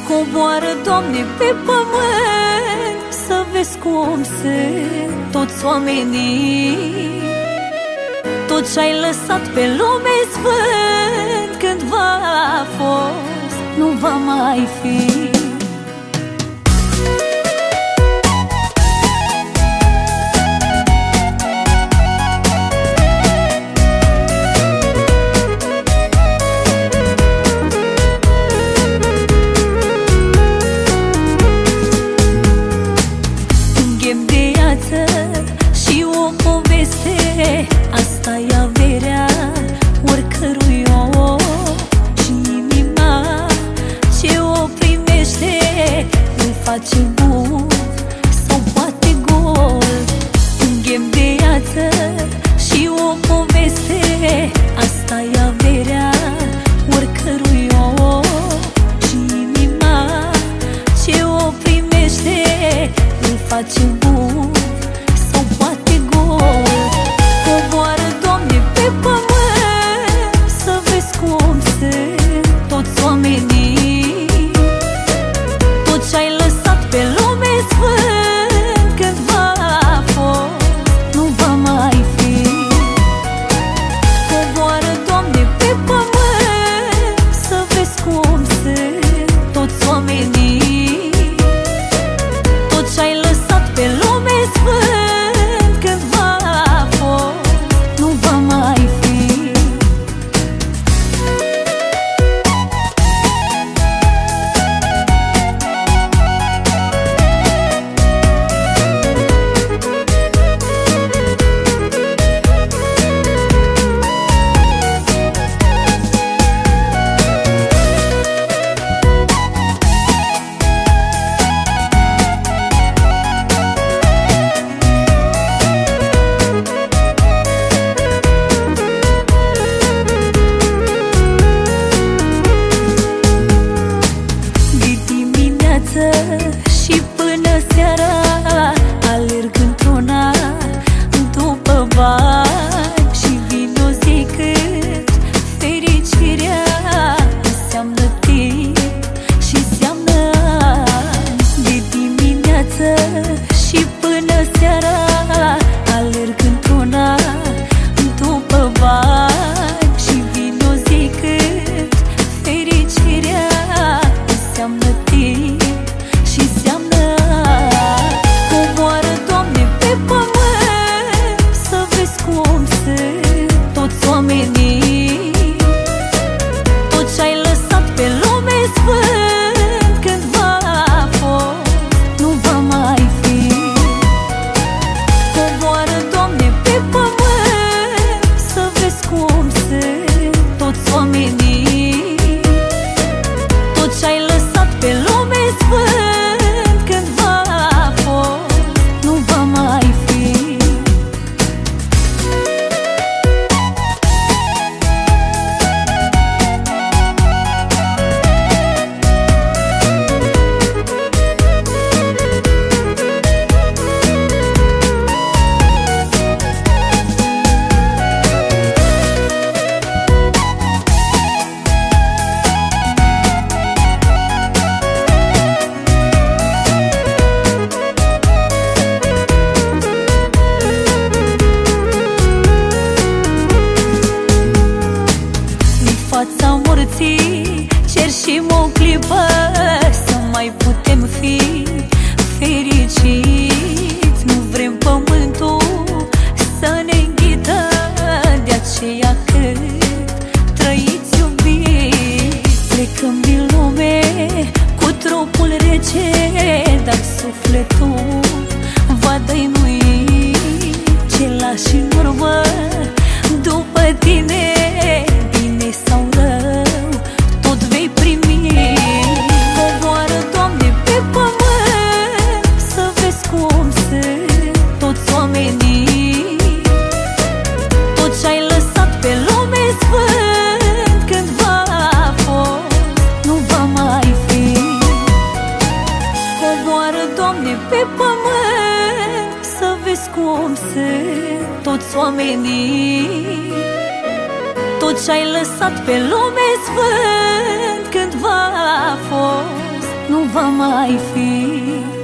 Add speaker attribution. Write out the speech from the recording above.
Speaker 1: Coboară, Doamne, pe pământ să vezi cum sunt toți oamenii. Tot ce-ai lăsat pe lume sfânt cândva a fost, nu va mai fi. Și o poveste, asta-i averea oricărui om. Și inima ce o primește îl face bun sau poate gol. Un ghem de viață și o poveste, asta-i averea oricărui om. Și inima ce o primește îl face bun. Coboară, Doamne, pe pământ să vezi cum sunt toți oamenii. Tot ce-ai lăsat pe lume sfânt cândva a fost, nu va mai fi. Coboară, Doamne, pe pământ să vezi cum sunt toți oamenii. Tot ce-ai lăsat pe lume sfânt și până seara alerg într-una după bani. Și vine o zi cât fericirea înseamnă timp și înseamnă ani. De dimineață și până seara alerg într-una după bani. Și vine o zi cât fericirea înseamnă timp. Coboară, Doamne, pe pământ să vezi cum sunt toți oamenii. Tot ce-ai lăsat pe lume sfânt cândva a fost, nu va mai fi. Coboară, Doamne, pe pământ să vezi cum sunt toți oamenii. Tot ce-ai lăsat pe lume sfânt fața morții cer și o clipă să mai putem fi fericiți. Nu vrem pământul să ne înghită, de aceea cât trăiți iubiți. Plecăm din lume cu trupul rece, dar sufletul va dăinui. Ce lași în urmă după tine, bine sau rău, tot vei primi. Coboară, Doamne, pe pământ să vezi cum sunt toți oamenii. Tot ce-ai lăsat pe lume sfânt cândva a fost, nu va mai fi. Coboară, Doamne, pe pământ să vezi cum sunt toți oamenii. Tot ce-ai lăsat pe lume sfânt cândva a fost, mai fi.